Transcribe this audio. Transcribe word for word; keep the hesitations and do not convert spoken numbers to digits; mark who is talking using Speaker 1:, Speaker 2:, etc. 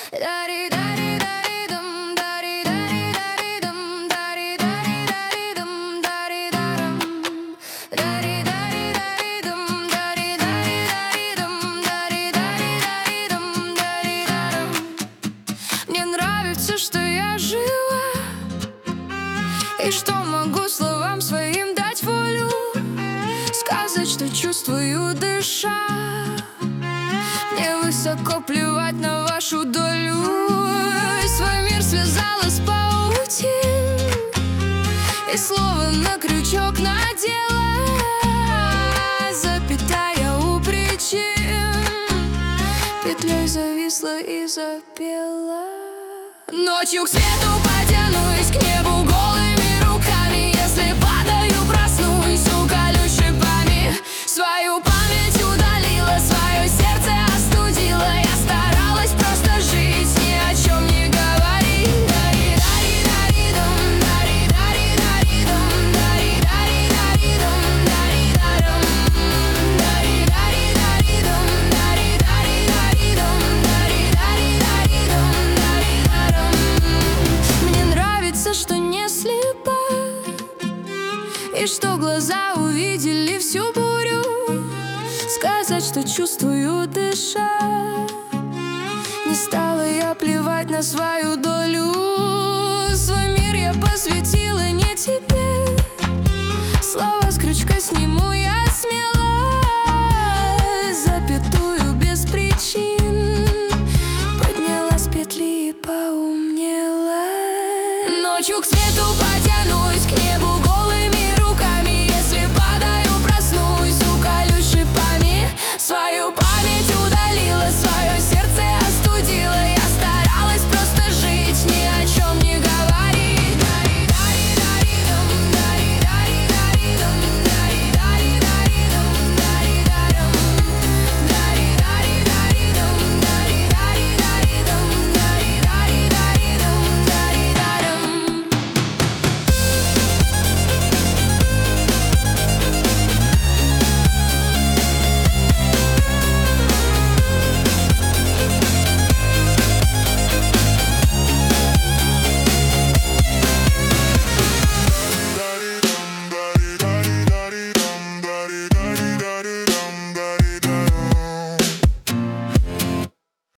Speaker 1: Мне нравится, что я жива, и что могу словам своим дать волю, сказать, что чувствую, дыша. Мне высоко плевать на вашу долю. Свой мир связала с паутин и слово на крючок надела, запятая у причин петлей зависла и запела. Ночью к свету потянусь, к небу голыми руками. Если падаю, проснусь, уколюсь шипами. Свою память удалила, свое сердце остудила. Я старалась просто жить, ни о чем не говорить. Что не слепа, и что глаза увидели всю бурю, сказать, что чувствую, дыша. Не стала я плевать на свою долю. Свой мир я посвятила не тебе. Слова с крючка сниму я смело, запятую без причин подняла с петли и поумнела. Ночью к свету